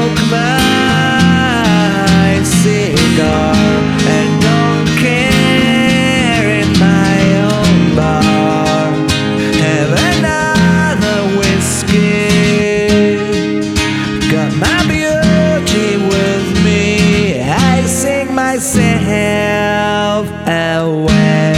smoke my cigar and don't care in my own bar. Have another whiskey, got my beauty with me. I sing myself away.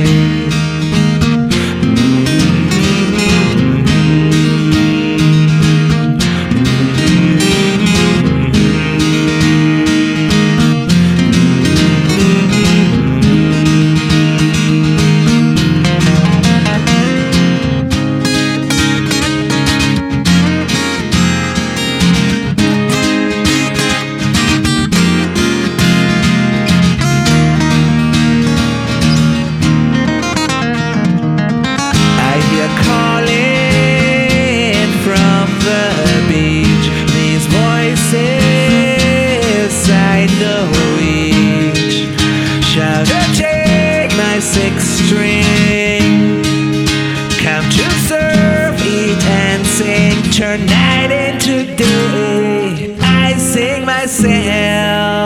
Six string, come to serve, eat and sing, turn night into day. I sing myself